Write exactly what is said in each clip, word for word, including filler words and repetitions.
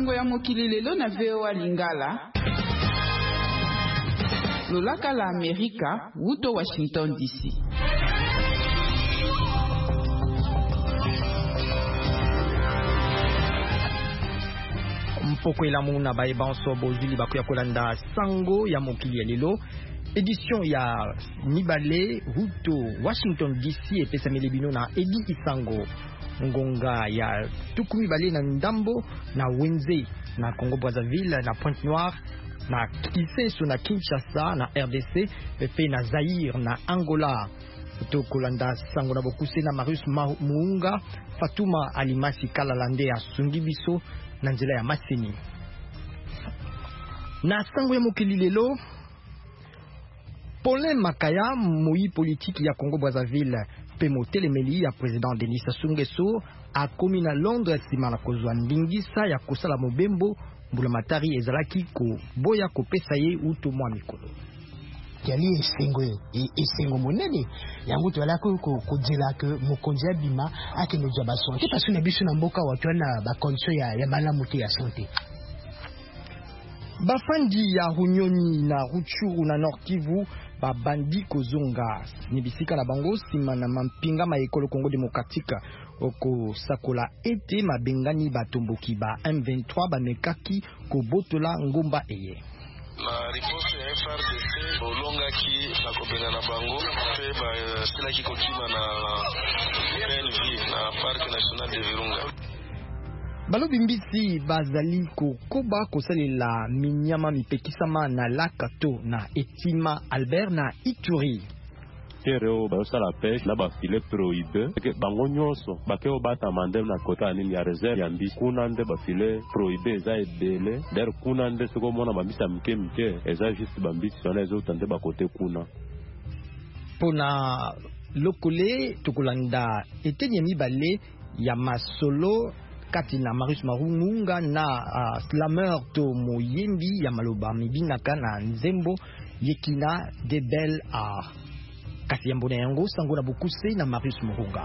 sango ya mokili lelo na V O A Lingala. Lolaka la Amerika, wuto Washington D C. Mpoko elamu na baebanso bozuli bakuya kolanda sango ya mokili ya lelo. Édition ya Nibale, wuto Washington D C epesamele bino na Edi Isango. Ngonga ya tukumi bale na Ndambo na Wenze na Congo Brazzaville na Pointe Noire na Kiseso na Kinshasa na R D C pepe na Zaire na Angola. To kolanda sango na bokuse na Marius Muunga Fatuma Alimasi Kalalande ya Sungibiso na nzela ya Masini. Na sango ya mokili lelo, Paulin Makaya moi politique ya Congo Brazzaville pe motelemeli ya président Denis Sassou Nguesso a komi na Londres sima na kozwa ndingisa ya kosala mobembo mbula matari ezalaki ko boya kopesa ye uto mwa mikolo. Yali esengo esengo monene yango to alako ko kodila ke mokonzi abima akene ja ba santé parce que na biso na mboka watu na ba condition ya ya malamu te ya santé. Bafandi ya Runyoni na Rutshuru na Nord Kivu babandi kozonga nibisika na bango sima na mampinga ma ekolo Congo démocratique oko sakola ete mabengani batomboki ba M vingt-trois bamekaki kobotola ngomba eye. Na riposte ya F R D C olongaki bakobenga na bango pe basilaki kokima na P N V na Parc National de Virunga. Balobi mbisi bazali kokoba kosalela minyama mipekisama na Lakato na Etima Albert na Ituri. Tereo basala pêche na ba filet prohibé que bango nyonso bakeo bata mandem na kota nini ya réserve ya mbisi kuna nde ba filet prohibé za ebele der kuna nde soko mona mabisa mke mke eza juste bambisi sona ezo tande ba kote kuna pona lokole tukulanda etenye mibale ya masolo kati na Marius Marungunga na uh, slammer to moyembi ya maloba mibinaka na nzembo yekina de belle art. Kasi ya mbona yango sango na bokuse na Marius Marunga.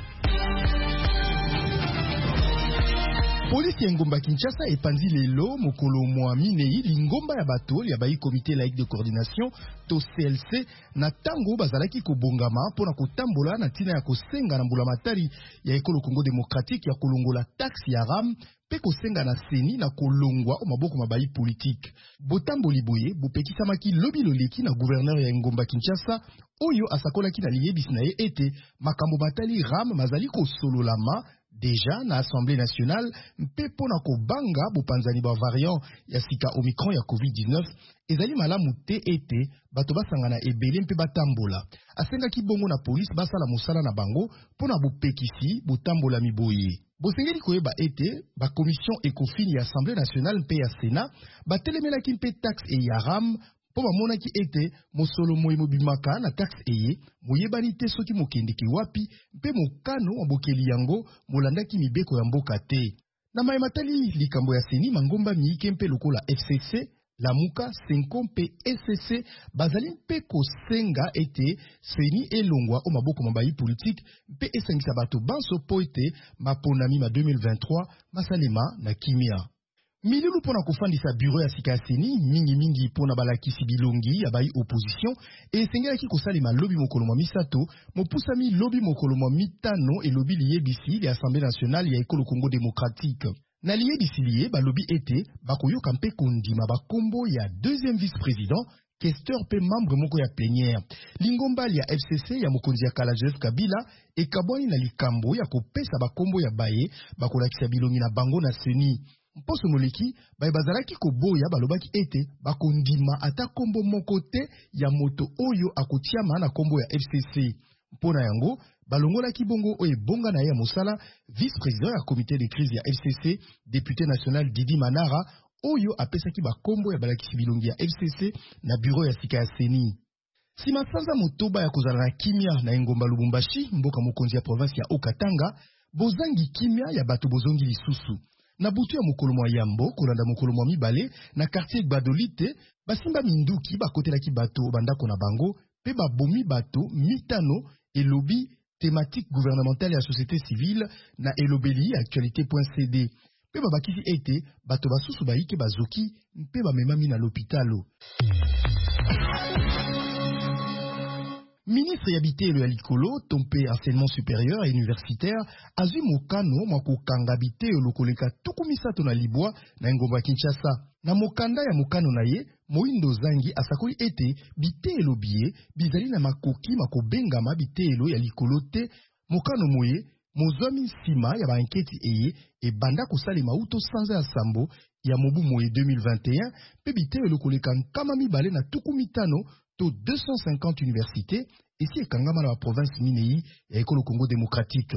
Polisi ya ngomba Kinshasa epanzi lelo mokolo mwa minei lingomba ya bato ya bai comité laïque de coordination to C L C na tango bazalaki kobongama pona kotambola na tina ya kosenga na mbula matari ya ekolo Congo démocratique ya kolongola taxe ya ram pe kosenga na seni na kolongwa o maboko mabai politique. Botamboli boye bopekisamaki lobi loleki na gouverneur ya ngomba Kinshasa oyo asakolaki na liyebisi na ye ete makambo matali ram mazali kosololama déjà na Assemblée nationale mpe pona kobanga bopanzani ba variant ya sika Omicron ya COVID dix-neuf ezali malamu te ete bato basangana ebele mpe batambola. Asengaki bongo na police basala mosala na bango pona bopekisi botambola miboye. Bosengeli koyeba ete ba commission ekofini ya Assemblée nationale mpe ya Sénat batelemelaki mpe taxe e ya ram po bamonaki ete mosolo moye mobimaka na taxe eye moyebani te soki mokendeki wapi mpe mokano wa bokeli yango molandaki mibeko ya mboka te. Na mayematali likambo ya seni mangomba miike mpe lokola F C C, Lamuka, Senko mpe S C C bazali mpe kosenga ete seni elongwa o maboko mabayi politique mpe esengisa bato banso po ete maponami ma deux mille vingt-trois masalema na kimia. Milulu pona kofandisa bureau ya sika seni mingi mingi pona balakisi bilongi ya bai opposition e sengelaki kosalema lobi mokolo mwa misato mopusami lobi mokolo mwa mitano e lobi liyebisi ya Assemblée nationale ya ekolo Congo démocratique. Na liyebisi liye balobi ete bakoyoka mpe kondima bakombo ya deuxième vice-président questeur pe membre moko ya plénière. Lingombali ya F C C ya mokonzi ya kala Joseph Kabila ekabwani na likambo ya kopesa bakombo ya baye bakolakisa bilongi na bango na seni. Mposo moleki baye bazalaki koboya balobaki ete bakondima ata kombo moko te ya moto oyo akotiama na kombo ya F C C. Mpona yango balongolaki bongo oyo bonga na ye ya mosala vice-président ya comité de crise ya F C C député national Didi Manara oyo apesaki bakombo ya balakisi bilongi ya F C C na bureau ya sika ya seni. Sima sanza motoba ya kozala na kimia na engomba Lubumbashi mboka mokonzi ya province ya Okatanga bozangi kimia ya bato bozongi lisusu. Na butu ya mokolo mwa yambo kolanda mokolo mwa mibale na quartier Gbadolite basimba minduki bakotelaki bato bandako na bango pe babomi bato mitano elobi thématique gouvernementale ya société civile na elobeli actualité point c d. pe babakisi ete bato basusu baike bazoki mpe bamemami na l'hôpitalo. Ministre ya bitelo ya likolo tompe enseignement supérieur et universitaire azwi mokano mwa kokanga bitelo lokoleka tuku misato na libwa na ngomba ya Kinshasa. Na mokanda ya mokano na ye, Moindo Zangi asakoli ete bitelo biye bizali na makoki makobengama bitelo ya likolo te. Mokano moye mozwami nsima ya banketi eye ebanda kosali mauto sanza ya sambo ya mobu moye deux mille vingt et un pe bitelo lokoleka nkama mibale na tuku mitano to deux cent cinquante universités ici ekangama na ba province minei ya ekolo Congo démocratique.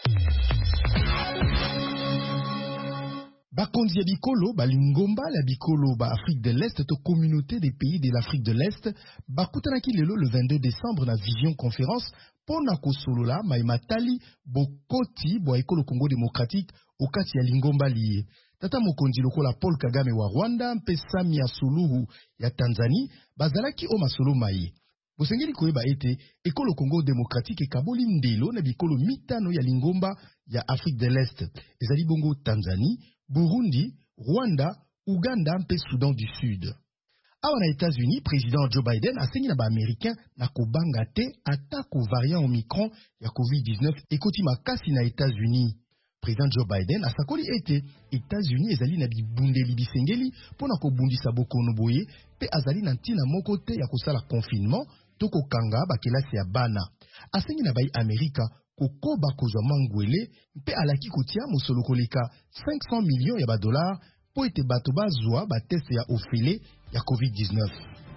Bakonzi ya bikolo balingomba la bikolo ba Afrique de l'Est to communauté des pays de l'Afrique de l'Est bakutanaki lelo le vingt-deux décembre na vision conférence pona kosolola maimatali bokoti bo ekolo Congo démocratique okati ya lingomba liye. Tata mokonzi lokola Paul Kagame wa Rwanda mpe Samia Suluhu ya Tanzanie bazalaki o masolo maye. Bosengeli koyeba ete ekolo Congo démocratique ekaboli ndelo na bikolo mitano ya lingomba ya Afrique de l'Est. Ezali bongo Tanzanie, Burundi, Rwanda, Uganda mpe Soudan du Sud. Awa na États-Unis, président Joe Biden asengi na ba américain na kobanga te atako variant Omicron ya COVID dix-neuf ekoti makasi na États-Unis. Président Joe Biden asakoli ete États-Unis ezali na bibundeli bisengeli pona kobundisa bokono boye pe azali na ntina moko te ya kosala confinement to kokanga bakelasi ya bana. Asengi na bai Amerika kokoba kozwa mangwele mpe alaki kotia mosolo koleka cinq cents millions ya badolar po ete bato bazwa bateste ya ofele ya COVID dix-neuf.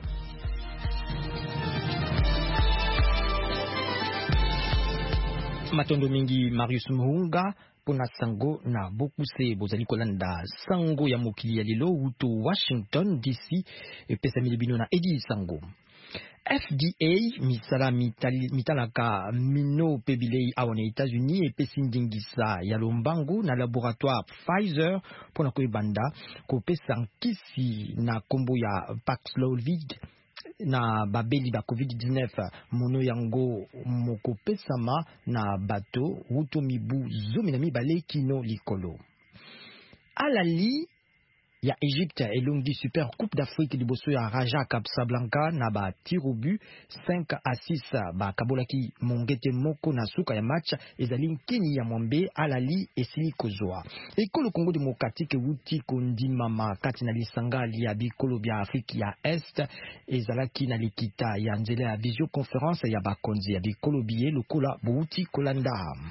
Matondo mingi Marius Muhunga pona sango na bokuse bozali kolanda sango ya mokili ya lelo uto Washington D C epesa milibino na Edi Sango. F D A misala mitali, mitalaka mino pebilei awana États-Unis epesi ndingisa ya lombangu na laboratoire Pfizer pona koebanda kopesa nkisi na kombo ya Paxlovid na babeli ba COVID dix-neuf mono yango mokopesama na bato uto mibu zomi na mibale kino likolo. Alali ya Égypte elongi Super Coupe d'Afrique liboso ya Raja Casablanca na ba tirobu cinq à six ba kabolaki mongete moko na suka ya match ezali nkini ya mwambe alali esili kozwa. Ekolo Congo démocratique wuti kondimama kati na lisangali ya bikolo bya Afrique ya Est ezalaki na likita ya nzela ya visioconférence ya bakonzi ya bikolo biye lokola buuti kolanda.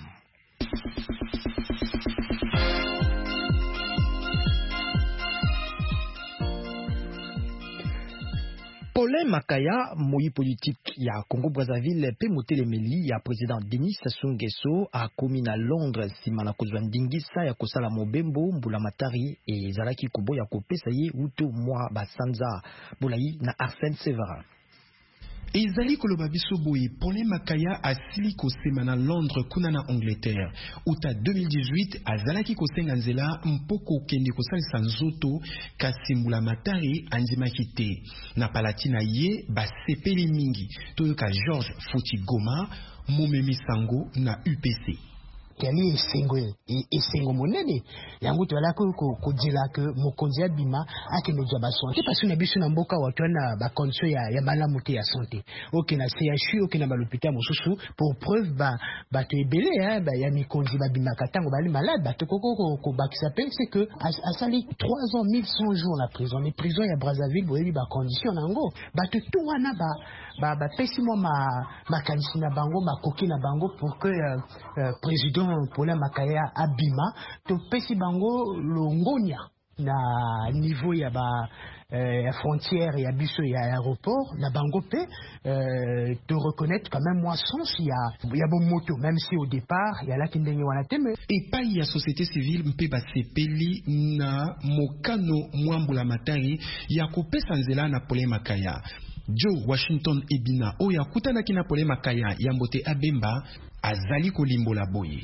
Paulin Makaya, moi politique ya Congo Brazzaville, pe motelemeli ya président Denis Sassou Nguesso a commis na Londres simana kozwa ndingisa ya kosala mobembo mbula matari e zalaki kobo ya kopesa ye uto mwa basanza bolayi na Arsène Séverin. Ezali koloba biso boye Paulin Makaya asili kosema na Londres kuna na Angleterre. Uta deux mille dix-huit azalaki kosenga nzela mpoko kende kosalisa nzoto kasi mbula matari andimaki te. Na palatina ye basepeli mingi toyoka Georges Foti Goma, Momemi Sango na U P C. Kali esengo esengo monene yango tola ko kodila ke mokonzi ya bima akene ja ba santé parce que na biso na mboka watu na ba condition ya ya malamu te ya santé oke na C H U oke na l'hôpital mosusu pour preuve ba ba to ebele hein ba ya mikonzi ba bima katango bali malade ba to koko ko ba qui s'appelle c'est que a sali trois ans mille cent jours la prison les prisons ya Brazzaville boyebi ba condition nango ba to to wana ba ba ba pesi mo ma ma kanisi na bango ma koki na bango pour que euh, euh, président Paulin Makaya abima to pesi bango longonia na niveau ya ba euh, frontière ya biso ya aéroport na bango pe euh, te reconnaître quand même moi sens ya ya bon moto même si au départ ya la kindenge wana teme et pas ya société civile mpe basepeli na mokano mwambula matari ya kopesa nzela na Paulin Makaya. Joe Washington Ebina oya kutanaki na Paulin Makaya ya mbote abemba azali kolimbola boye.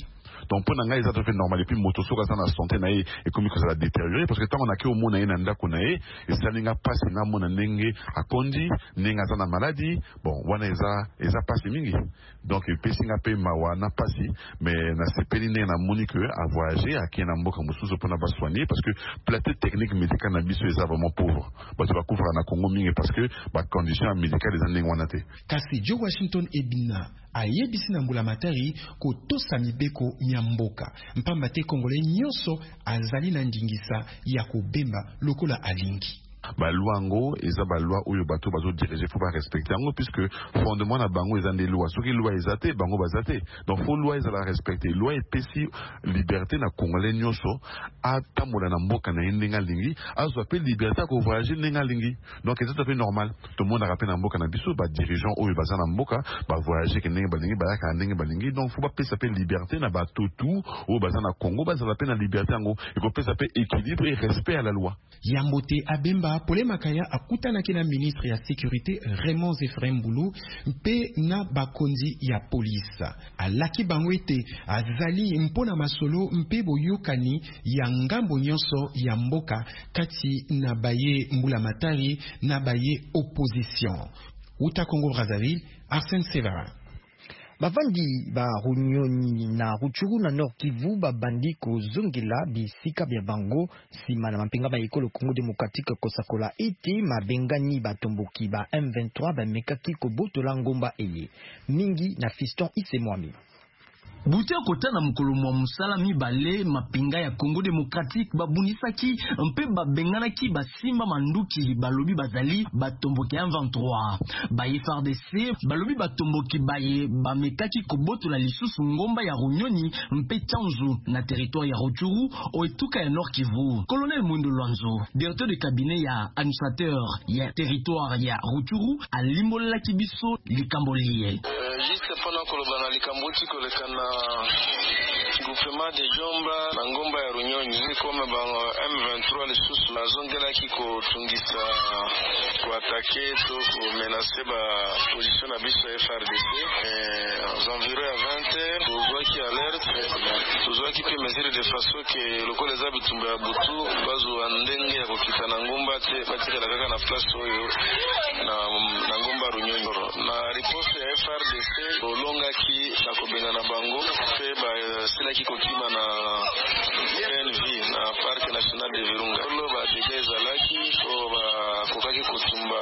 donc pour nanga ils ont fait normal et puis moto so ka na santé na et comme que ça a détérioré parce que tant on a que au monde na ndako na e et ça n'inga pas na mona ndenge akondi ninga za na maladie bon wana eza eza pas mingi donc pesi nga pe mawa na pasi mais na sepeli ne na moni que à voyager à qui na mboka mususu pour na ba soigner parce que plateau technique médicale na biso eza vraiment pauvre ba tu va couvrir na Congo mingi parce que ba conditions médicales les ndenge wana te kasi jo Washington ebina ayebisi na mbula matari ko tosa mibeko nyamboka mpamba te Congolais nyonso azali na ndingisa ya kobemba lokola alingi ba loi ngo eza ba loi oyo bato bazo diriger faut pas respecter ngo puisque fondement na bango eza des lois soki loi ezate bango bazate donc faut loi eza la respecter loi epesi liberté na Congolais nyonso atambola na mboka na ndenga lingi azo pe liberté ko voyager ndenga lingi donc c'est tout à fait normal tout le monde a rappelé na mboka na biso ba dirigeant oyo baza na mboka ba voyager ke ndenga balingi ba ka ndenga balingi donc faut pas pesa pe liberté na ba tout oyo baza na Congo baza la pe na liberté ngo il faut pesa pe équilibre et respect à la loi Yambote Abemba Pole Makaya akutanaki na ministre ya sécurité Raymond Zefraim Boulou mpe na bakonzi ya police alaki bango ete azali mpona masolo mpe boyokani ya ngambo nyonso ya mboka kati na baye mbula matari na baye opposition uta Congo Brazzaville Arsène Séverin. Bavandi ba Runyoni na Rutshuru na Nord Kivu babandi kozongela bisika bya bango sima na mampinga ba ekolo Congo démocratique kosakola ete mabengani batomboki ba M vingt-trois ba mekaki kobotola ngomba eye mingi na Fiston Isemwami. Butia kota na mukolo mwa musala mibale mapinga ya Congo démocratique babunisaki mpe babengana ki basimba manduki balobi bazali batomboki M vingt-trois ba F A R D C balobi batomboki baye bamekaki kobotola lisusu ngomba ya Runyoni mpe Tchanzu na territoire ya Rutshuru o etuka ya Nord Kivu. Colonel Mwindo Lwanzo directeur de cabinet ya administrateur ya territoire ya Rutshuru alimbolela kibiso likambolie euh, juste pendant kolobana likamboti kolekana groupement de Jomba na ngomba ya Runyoni comme ba M vingt-trois les sous la zone de la kiko tungisa ko attaquer to ko menacer ba position na biso F A R D C et aux environs à vingt heures to qui alerte to qui peut mesurer de façon que loko les habitumba ya butu bazo andenge ya kokita na ngomba te patika la kaka na place oyo na na ngomba Runyoni na riposte ya F A R D C olonga ki na kobenga na bango pe ba sila ki kokima na P N V na Parc National de Virunga lo ba dege zalaki o ba kokaki kotumba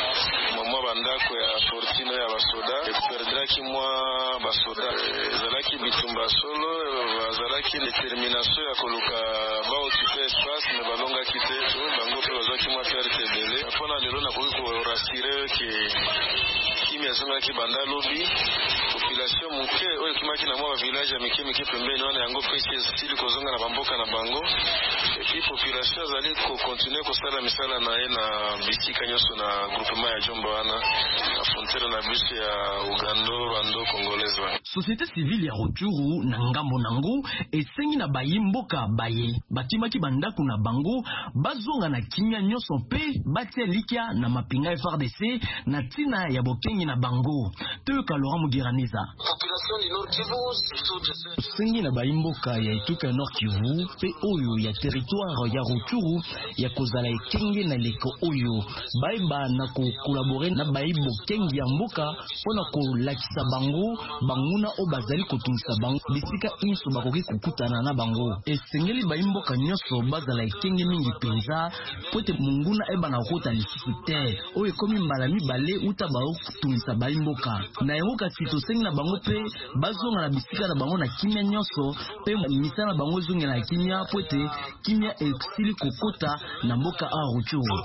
mwa bandako ya fortino ya basoda e perdra ki mwa basoda zalaki bitumba solo zalaki determination ya koluka ba occuper espace me balonga kite to bango pe bazaki mwa perte dele pona lelo na koki ko rassurer ke kimia zonga ki banda lobi population muke oyo kimaki na mwa village ya mike mike pembeni wana yango pesi stili kozonga na bamboka na bango et puis population azali ko continuer kosala misala na ye na bisika nyonso na groupement ya Jomba wana na frontiere na biso ya Uganda Rwanda Congolaise. Société civile ya Rutshuru na ngambo nango esengi na bayi mboka baye bakimaki bandako na bango bazonga na kimia nyonso pe batia likia na mapinga F A R D C na tina ya bokengi na bango toyoka Laurent Mugiraniza. Population du Nord Kivu sengi na bayi mboka ya etuka Nord Kivu pe oyo ya territoire ya Rutshuru ya kozala ekenge na leko oyo baiba na ko collaborer na bayi bokengi ya mboka pona ko lakisa bango banguna o bazali kotungisa bango bisika inso bakoki kukutana na bango esengeli bayi mboka nyonso bazala ekenge mingi penza pote munguna eba na kota lisusu te oyo komi mbala mibale uta bao kutungisa bayi mboka na yango kasi tosengi na bango pe bazonga na bisika na bango na kimia nyonso pe misala bango zonga na kimia pote kimia exili kokota na mboka a Rutshuru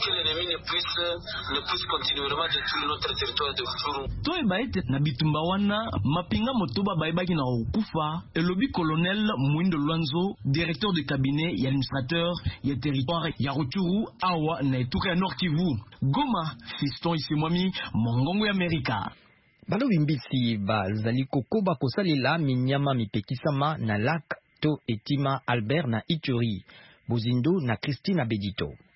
to eba ete na bitumba wana mapinga motoba baibaki na okufa elobi colonel Mwindo Lwanzo directeur de cabinet ya administrateur ya territoire ya Rutshuru awa na etuka ya Nord Kivu. Goma, Fiston Isemwami, Mongongo ya Amerika. Balobi mbisi bazali kokoba kosalela minyama mipekisama na lac to etima Albert na Ituri. Bozindo na Christina Bedito.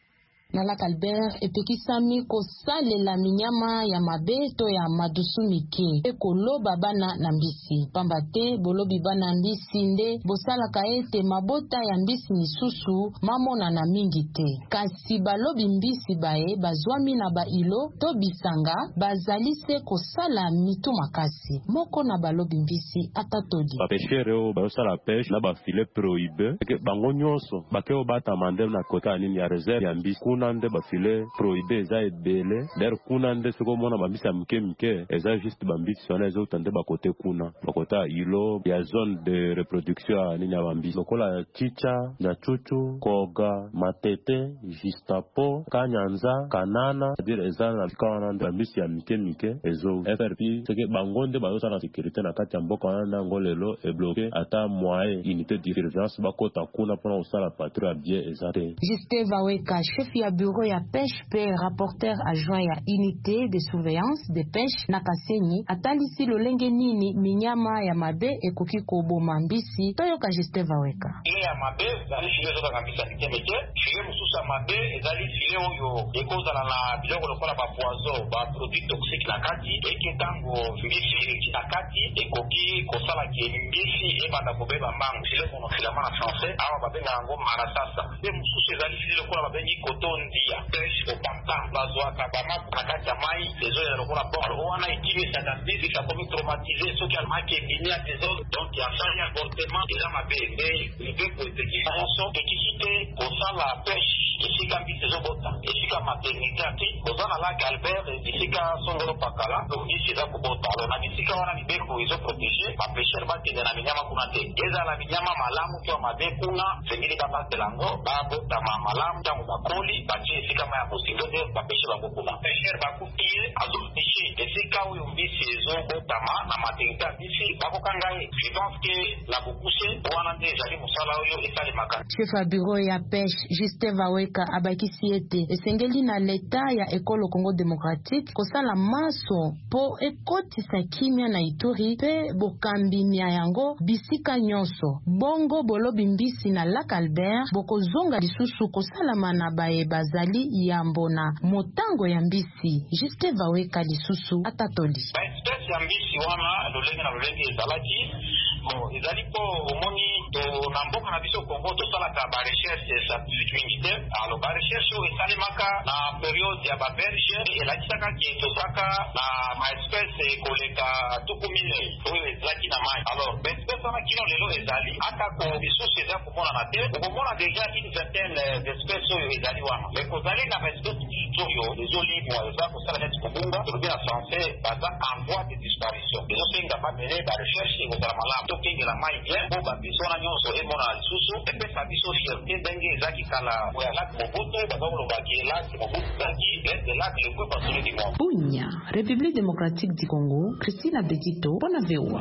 na Lac Albert epekisami kosalela minyama ya mabe to ya madusu mike ekoloba bana na mbisi pamba te bolobi bana mbisi nde bosalaka ete mabota ya mbisi misusu mamona na mingi te kasi balobi mbisi bae bazwami na bailo to bisanga bazali se kosala mitu makasi moko na balobi mbisi atatodi bapeshere o basala pêche na ba filet prohibé ke bango nyonso bakeo bata mandem na kota nini ya réserve ya mbisi kuna nde ba filet prohibé za ebele der kuna nde soko mona ba mbisi mke mke eza juste ba mbisi sona ezo tande ba kote kuna ba kota ilo ya zone de reproduction nini ya ba mbisi lokola chicha na chuchu koga matete jistapo kanyanza kanana dire eza na kana nde mbisi ya mke mke ezo F R P seke bango nde ba yosa na sécurité na kati ya mboka wana ngolelo e bloqué ata moyen unité d'urgence bakota kuna pona osala patrouille bien ezate. Justin Vaweka, chef ya bureau ya pêche pe rapporteur adjoint ya unité de surveillance de pêche na Kasenyi atalisi lolenge nini minyama ya mabe ekoki koboma mbisi toyoka Justin Vaweka. Ile ya mabe zali file zoka kambisa nikemeke file mususa mabe ezali file oyo ekozala na biloko lokola ba poison ba produit toxique na kati eke tango mbisi na kati ekoki kosala ke mbisi ebanda kobeba mbangu file kono filama na français awa babenga yango marasasa pe mususu ezali file lokola babengi coton dia pêche au pantan bazwaka bamapu na kati ya mai ezo ya lokola bon wana ekimisaka mbisi kakomi traumatisé soki alimaki ebimi ya désordre donc yafanya avortement eza mabe me libe koetekisa nyonso ekisi te kosala pêche esika mbisi ezobota esika maternité ati koza na Lac Albert esika songolo pakala mbisi eza kobota alo na bisika wana mibeko ezoprotege bapeshere bakende na minyama kuna te ezala minyama malamu to mabe kuna sengeli babatela yango babotama malamu ntango bakoli batie esika ma ya bosingo te bapeshe bango kuna peshere bakutie azopeshe esika oyo mbisi ezobotama na maternité ya mbisi bakokanga ye je pense que la bokuse wana nde ezali mosala oyo esalemaka. Chef ya bureau ya pêche Justin Vaweka abakisi ete esengeli na leta ya ekolo Congo démocratique kosala maso po ekotisa kimia na Ituri pe bokambimia yango bisika nyonso bongo bolobi mbisi na Lac Albert bokozonga lisusu kosalama na baye bazali yambo na motango ya mbisi. Justin Vaweka lisusu atatoli ba espèce ya mbisi wana lolenge na lolenge ezalaki bon ezali po omoni to na mboka na biso Congo tosalaka ba recherche scientifique mingi alo ba recherche oyo esalemaka na periode ya ba berge elakisaka ke tozaka na ma espèce koleka tuku mine oyo ezalaki na mai alors ba espèce wana kino lelo ezali atako lisusu eza komonana te okomona déjà une vingtaine d'espèces oyo ezali wana me kozali na ba espèce oyo ezolimwa eza kosala neti kobunga tolobi na français baza en voie de disparition ezosenga bamene ba recherche ekozala malamu tokengela mai bien po babiso wana nyonso emonana lisusu epesa biso fierté ndenge ezaki kala oya laki mobutu baza kolobaki laki mobutu ezaki ete laki le plus passionné du monde. Bunya, République démocratique du Congo, Christina Bedito, bona vewa.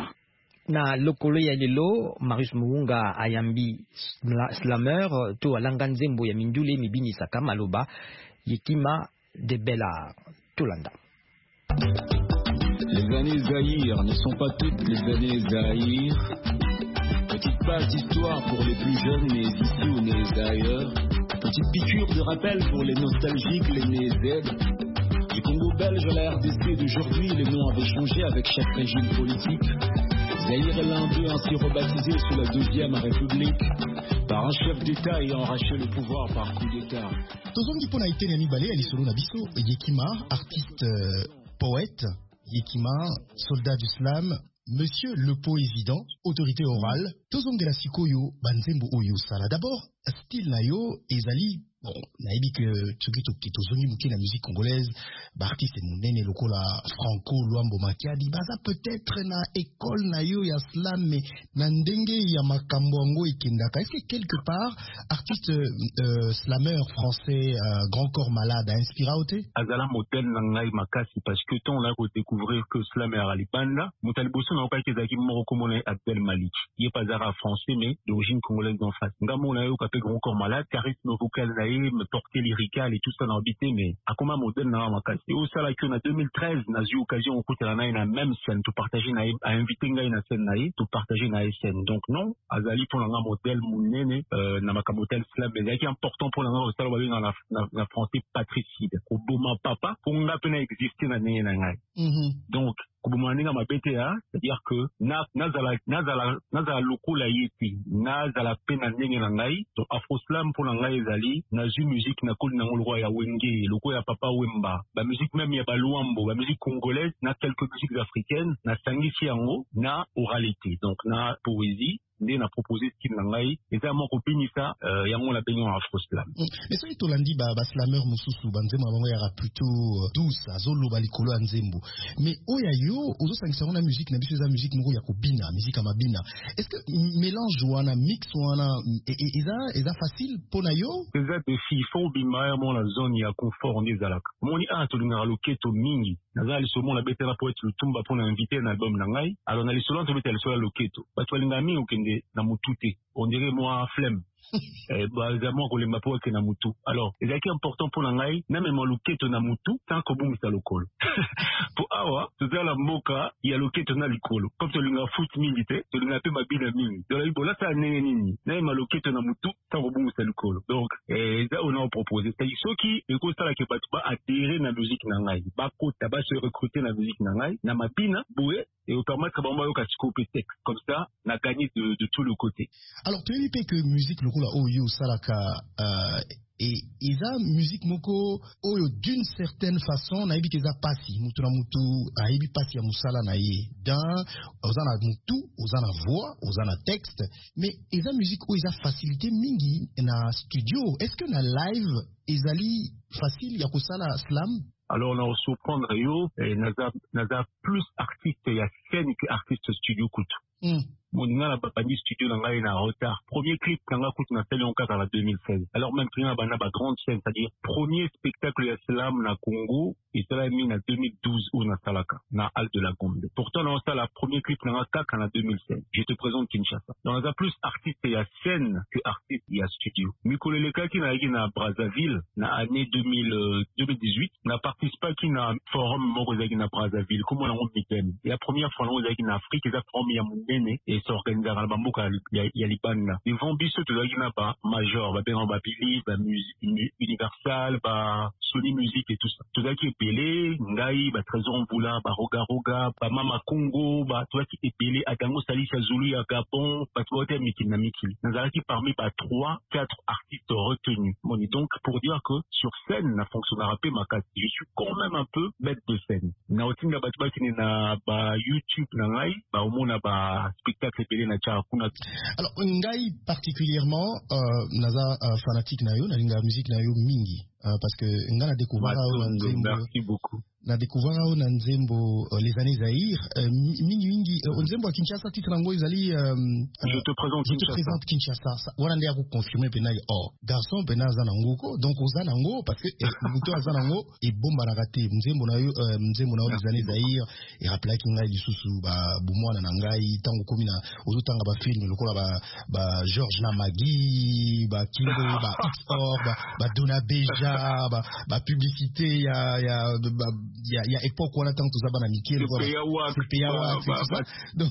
Na lokolo ya lelo Marius Muunga ayambi slammer to alanga nzembo ya mindule mibini saka maloba yekima de Bella Tolanda. Les années Zaïre ne sont pas toutes les années Zaïre. Petite page d'histoire pour les plus jeunes nés ici ou nés ailleurs. Petite piqûre de rappel pour les nostalgiques, les nés Z. Du Congo belge à la R D C d'aujourd'hui, les noms avaient changé avec chaque régime politique. Zaïre est l'un d'eux ainsi rebaptisé sous la deuxième République par un chef d'État ayant arraché le pouvoir par coup d'État. Tozongi pona itene ya mibale ya lisolo na biso Yekima, artiste euh, poète, Yekima, soldat du slam, Monsieur le président, autorité orale, tozongela sikoyo banzembo oyo sala. D'abord, style na yo ezali bon, naibi que tsoki toki tozongi muke la musique congolaise, ba artiste monene lokola Franco Luambo Makiadi, baza peut-être na école na yo ya slam mais na ndenge ya makambo ngo ekendaka. Est-ce que quelque part artiste euh, slammer français euh, grand corps malade a inspiré auté? Azala motel nangai makasi parce que ton là ko découvrir que slammer alibanda, motel bosso na pas que zaki moko komone Abdel Malik. Il est pas zara français mais d'origine congolaise en face. Ngamo na yo kapé grand corps malade, charisme vocal na me porter lyrical et tout ça dans habité mais à comment modèle na makasi et au ça là que en deux mille treize n'a eu occasion au côté na na même scène tout partager na à inviter ngai na scène na tout partager na scène donc non azali pour nga modèle munene euh, na makamotel slam mais qui est important pour nga au ça ba na na français patricide au boma papa pour nga pena exister na ngai na ngai donc kubumaninga mabetea c'est-à-dire que na nazala nazala nazala lokola yeti nazala pena ndenge na ngai donc afro slam pour ngai ezali na zu musique na koli na ngolo ya wenge loko ya papa wemba ba musique même ya baluambo ba musique congolaise na quelques musiques africaines na sangisi yango na oralité donc na poésie nde na proposé ce qu'il ngai eza moko pinisa euh, yango la benyo afro slam mais so itolandi ba ba slammer mususu banzema bango ya plutôt douce azolo balikolo ya nzembo mais oya yo ozo sangisa na musique na biso za musique moko ya kobina musique amabina est-ce que mélange wana mix wana eza eza facile pona yo eza défi faut bima mo la zone ya confort on ezalaka moni a to linga loketo mingi nazali somo la betela poète lutumba pona inviter na album na ngai alors na lisolo to betela so la loketo bato linga mi okende na mutute on dirait moi flemme eh bah évidemment ko lemba po ke na mutu alors c'est qui important pour ngai na même loketo na mutu tant que bon ça lokolo pour awa tout ça la mboka ya loketo na likolo comme to linga foot milité to linga pe mabina mingi de la bola ça nene nini na même loketo na mutu tant que bon ça lokolo donc eh ça on a proposé c'est ce qui et ko ça la ke pas attirer na musique na ngai ba kota ba se recruter na musique na ngai na mabina boue et au permettre bamba yo ka scoper texte comme ça na gagné de de tout le côté alors tu dis que musique lokola oyo salaka euh, et eza musique moko oyo d'une certaine façon na ebi eza pasi mutu na mutu aibi pasi ya musala na ye dans ozana mutu ozana voix ozana texte mais eza musique oyo eza facilité mingi na studio est-ce que na live ezali facile ya kosala slam alors on a surprendre yo et naza naza plus artiste ya scène que artiste studio coûte mm. Mon na bandi studio na ngai na retard premier clip nga coûte na télé en quatre à deux mille seize alors même prima bana ba grande scène c'est-à-dire premier spectacle ya slam na Congo et ça l'a mis en deux mille douze ou na Salaka na Hall de la Gombe pourtant on ça la premier clip na quatre en deux mille seize je te présente Kinshasa donc on a plus artiste ya scène que artiste ya studio Mikolo Leka qui na yaki na Brazzaville na année deux mille dix-huit na participé qui na forum moko yaki na Brazzaville comme on a on mitem et la première fois on yaki na Afrique ça forum ya mundene et s'organiser à la bamboka ya libana ils vont biso to yaki na ba major ba ben ba Billy ba musique universal ba Sony musique et tout ça tout ça qui est pelé ngai ba trésor mbula ba roga roga ba mama Congo ba toi qui est pelé atango salisa Zulu ya Gabon ba toi te mikina mikili nazaki parmi ba trois quatre artistes retenus bon et donc pour dire que sur scène na fonctionnera pas makasi je suis quand même un peu bête de scène na otinga ba tuba kini na ba YouTube na ngai ba omona ba spectacle pelé na cha kuna alors ngai particulièrement euh, naza uh, fanatique na yo na linga musique na yo mingi uh, parce que nga na découvert merci beaucoup na découvert na nzembo uh, les années Zaïre uh, mingi mingi uh, nzembo à Kinshasa titre nango ezali um, je te présente je te présente Kinshasa wana ndia ko confirmer pena oh garçon pena za nangoko donc oza nango parce que muto aza nango e bomba na raté nzembo na yo uh, nzembo na yo les années Zaïre et rappela ki ngai lisusu ba bumwana na ngai tango komina ozotanga ba film lokola ba ba George Namagi ba Kingo ba X-Or ba, ba Dona Beja ba, ba publicité ya ya ba, ya ya époque wana tango tozaba na Mikel quoi c'est payawa c'est ça donc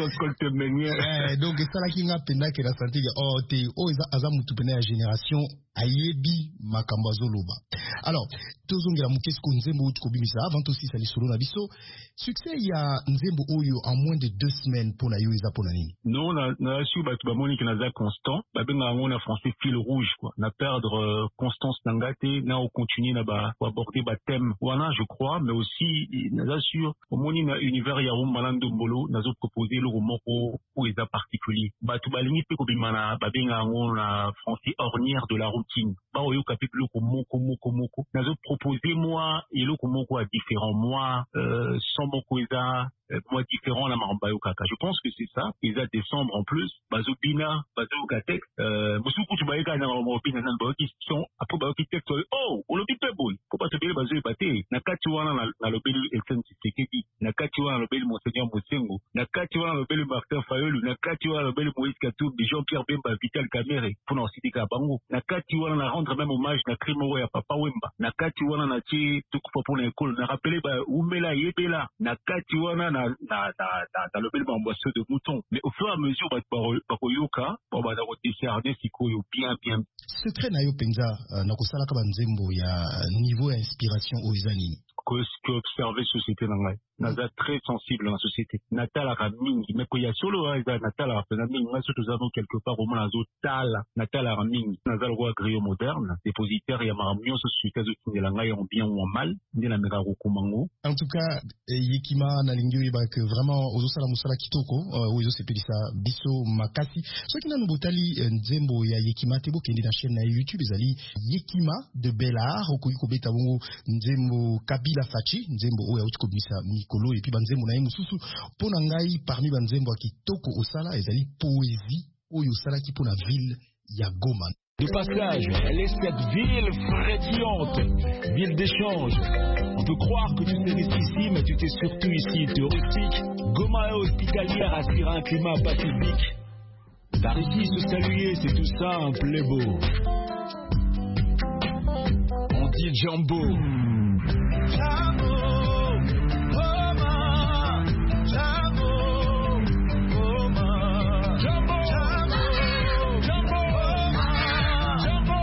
donc ça la kinga penda que la santé oh te oh aza mutu pena ya génération ayebi makambo azoloba alors tozongela mukesko nzembo uti kobimisa avant aussi ça lisolo na biso succès ya nzembo oyo en moins de deux semaines pour na yo eza pona nini non na na su ba tu ba moni que naza constant ba benga ngo na français fil rouge quoi na perdre euh, constance nangate na au continuer na ba aborder ba thème wana je crois mais aussi naza sur au moni na univers ya rumbalando mbolo nazo proposer le moko ou eza particulier ba tu ba lingi pe ko bimana ba benga ngo na français ornière de la routine ba oyo kapitule ko moko moko moko nazo proposer moi et le ko moko a différent moi euh, sans moko eza euh, moi différent la maramba yo kaka je pense que c'est ça ils a décembre en plus bazo bina bazo katek euh musuku tu baika na mo bina na ba qui sont après ba qui texte oh on le dit pas boy faut pas te dire bazo baté na kati wana na lobeli Etienne Tshisekedi, na kati wana lobeli Monseigneur Mosengo, na kati wana lobeli Martin Fayulu, na kati wana lobeli Moïse Katumbi, Jean-Pierre Bemba, Vital Kamerhe, pour na citer ka bango. Na kati wana na rendre même hommage na crime ya Papa Wemba. Na kati wana na ti tukupa pour na école, na rappeler ba Umela Yebela, na kati wana na na na na lobeli Bamboisseau de Mouton. Mais au fur et à mesure ba ba koyoka, ba ba ko discerner sikoyo bien bien. Secret na yo penza na kosala ka banzembo ya niveau ya inspiration aux années. Que ce que observer société nangai naza très sensible dans la société natala ka mingi mais ko ya solo aiza natala ka mingi ngaso tozano quelque part au moins nazo tala natala ka mingi naza le griot moderne dépositaire ya maramio société zo tindela ngai en bien ou en mal ndina meka ko kumango. En tout cas Yekima na lingi ba que vraiment ozo sala musala kitoko ozo sepelisa biso makasi so kina nobotali nzembo ya Yekima te bokendi na chaîne na YouTube ezali Yekima de Belard okoki kobeta bongo nzembo Kabila Fachi nzembo oyo auti kobimisa mikolo et puis banzembo na ye mususu pona ngai parmi banzembo ya kitoko osala ezali poésie oyo osala ki pona ville ya Goma. De passage, elle est cette ville frétillante, ville d'échange. On peut croire que tu t'es ici, mais tu t'es surtout ici touristique. Goma est hospitalière, assure un climat pacifique. Par ici, se saluer, c'est tout simple et beau. On dit Jambo. Jambo, Goma, Jambo, Goma, Jambo, Jambo, Jambo, Jambo,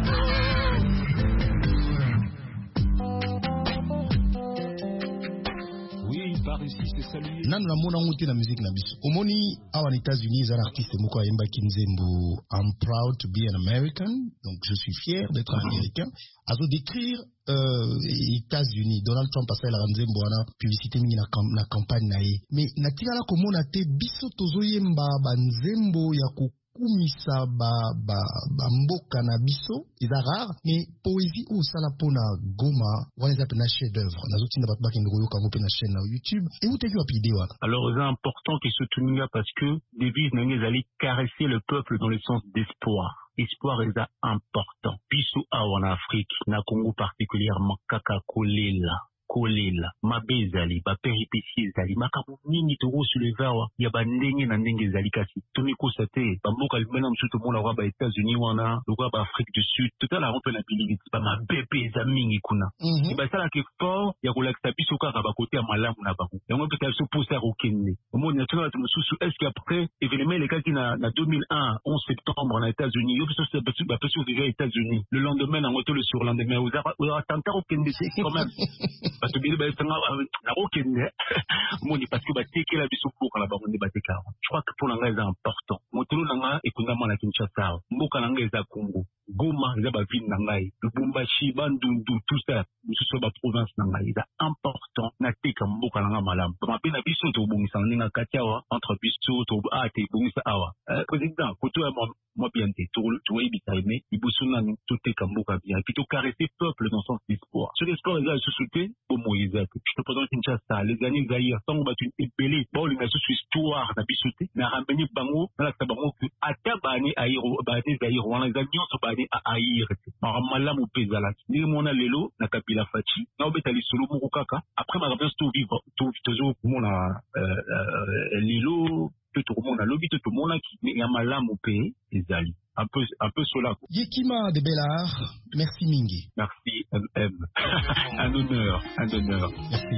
Jambo. Oui, par ici, c'est salué. Nan la mona ngote na musique na biso. Omoni awa aux États-Unis, un artiste moko ayemba kinzembo I'm proud to be an American. Donc je suis fier d'être un Américain. Azo décrire euh, États-Unis, Donald Trump a fait la nzembo na publicité mingi na, na campagne na ye. Mais natikala komona te biso tozoyemba ba nzembo ya ko kumisa ba ba ba mboka na biso eza rare mais poésie ou sala pona Goma wana eza pena chef d'œuvre nazotinda bato bakende koyoka ngo pena chaîne na YouTube et où teki wapi idée wana. Alors c'est important qu'ils se soutenir parce que devise nange ezali caresser le peuple dans le sens d'espoir. Espoir est important. Biso awa en Afrique, na Congo particulièrement kaka kolela. kolela mabe ezali baperipétie ezali makambo mingi tokosoleva awa ya bandenge na ndenge ezali kasi tomikosa te bamboka limena mosusu tomona kwa ba États-Unis wana lokola ba Afrique du Sud totala rompe na bilili bamabe mpe eza mingi kuna basalaka effort ya kolakisa biso kaka bakote ya malamu na bango yango mpe biso posa ya kokende omoni natuna bato mosusu estce après événement elekaki na deux mille un onze septembre na États-Unis yo biso bapesi odeja États-Unis le lendemain nango to le surlendemain ozatanta kokende quand même parce que bien ben ça na okende moni parce que batekela biso pour la bango bateka je crois que pour l'anga c'est important motolo nanga ekundama na Kinshasa mboka nanga eza Congo Goma eza ba ville nangai Lubumbashi Bandundu tout ça mususu ba province nangai c'est important na teka mboka nanga malamu ma pe na biso to bongisa ninga katiawa entre biso to a te bongisa awa président koto ya moi bien te to to ebita mais ibusuna to teka mboka bien puis to caresser peuple dans son espoir ce espoir est là sous-souté au Moïse je te présente Kinshasa les années Zaïre tant batu epelé ba olinga sous histoire na bisoté na ramener bango na la bango que ata bani airo bani Zaïre wana za nyonso bani a aïr malamu pezala ni mona lelo na Kabila Fachi na obeta lisolo moko kaka après ma revenance to vivre to toujours mona lelo que tout le monde a lobby tout le monde qui y a malamu pe ezali un peu un peu cela. Yekima de Belard, merci Mingi. Merci M M. Un honneur, un honneur. Merci.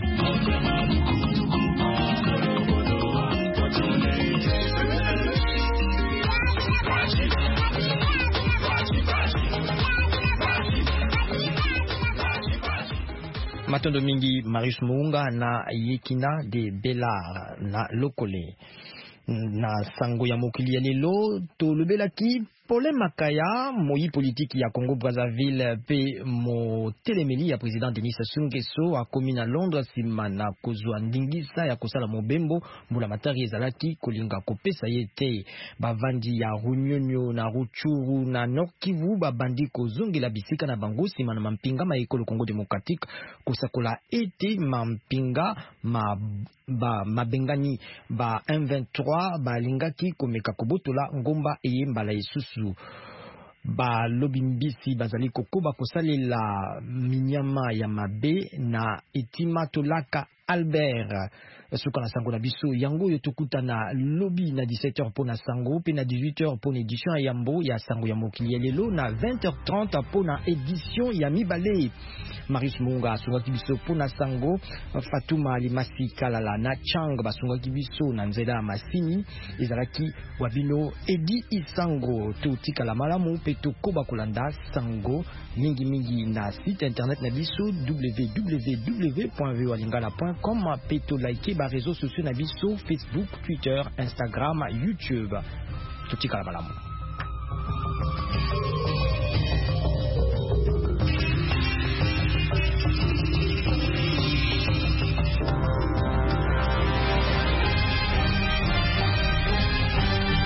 Matondo mingi Marius Muunga na Yekina de Belard na Lokole na sango ya mokili ya lelo tolobelaki Pole Makaya moyi politique ya Congo Brazzaville pe mo telemeli ya président Denis Sassou Nguesso a komi na Londres simana kozwa ndingisa ya kosala mobembo mbula matari ezalaki kolinga kopesa ye te bavandi ya Runyonyo na Rutshuru na Nord Kivu babandi kozongela bisika na bango simana mampinga ma ekolo Congo démocratique kosakola ete mampinga ma ba mabengani ba M vingt-trois ba lingaki komeka kobotola ngomba eye mbala isusu ba lobimbisi bazali kokoba kosalela minyama ya mabe na etima tolaka Albert suka na sango na biso yango yo tokutana lobi na dix-sept heures pour na sango pe na dix-huit heures pour édition ya yambo ya sango ya mokili lelo na vingt heures trente pour na édition ya mibale. Marius Munga asunga kibiso pour na sango, Fatuma Limasi Kalala na Chang basunga kibiso na nzela masini ezalaki wabino Edi Isango to tikala malamu pe to koba kolanda sango mingi mingi na site internet na biso w w w point v o lingala point com pe to like ba réseaux sociaux na biso Facebook, Twitter, Instagram, YouTube to tikala malamu.